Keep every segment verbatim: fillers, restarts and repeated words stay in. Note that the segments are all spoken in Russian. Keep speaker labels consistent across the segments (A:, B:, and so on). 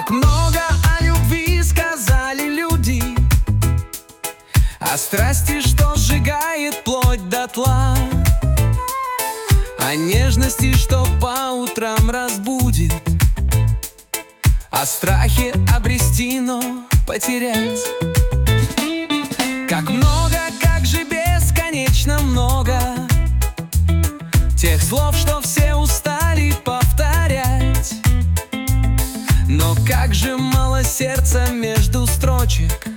A: Как много о любви сказали люди, о страсти, что сжигает плоть дотла, о нежности, что по утрам разбудит, о страхе обрести, но потерять. Как много, как же бесконечно много тех слов, что все устали повторять. Но как же мало сердца между строчек,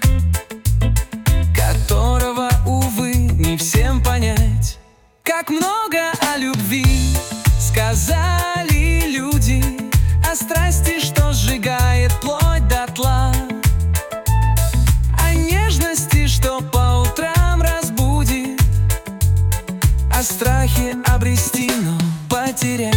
A: которого, увы, не всем понять. Как много о любви сказали люди, о страсти, что сжигает плоть дотла, о нежности, что по утрам разбудит, о страхе обрести, но потерять.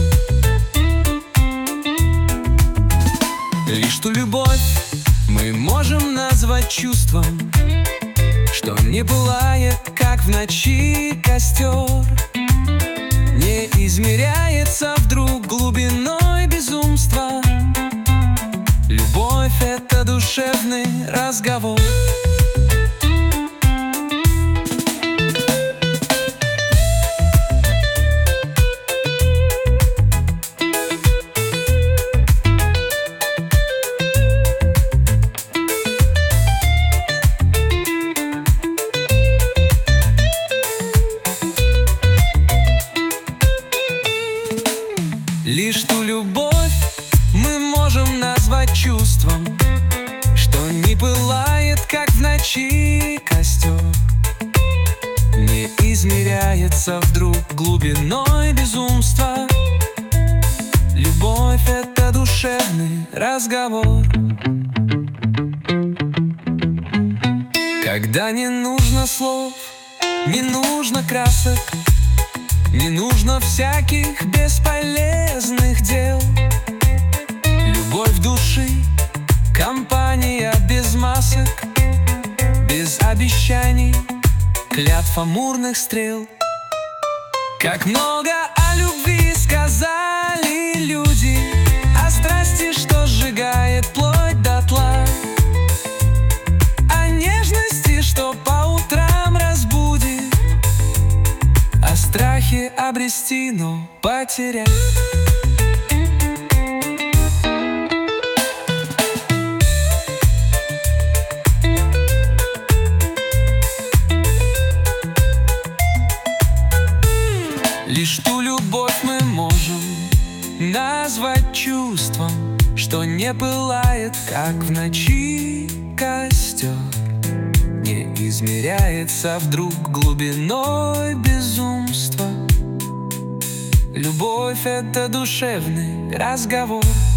A: Лишь ту любовь мы можем назвать чувством, что не пылает, как в ночи костер, не измеряется вдруг глубиной безумства. Любовь — это душевный разговор. Лишь ту любовь мы можем назвать чувством, что не пылает, как в ночи костер, не измеряется вдруг глубиной безумства. Любовь — это душевный разговор. Когда не нужно слов, не нужно красок, не нужно всяких бесполезных дел. Любовь души, компания без масок, без обещаний, клятв амурных стрел. Как много о любви сказали люди, о страсти, что сжигает плоть дотла, о нежности, что по утрам разбудит, о страхе обрести, но потерять. Лишь ту любовь мы можем назвать чувством, что не пылает, как в ночи костер, не измеряется вдруг глубиной безумства. Любовь — это душевный разговор.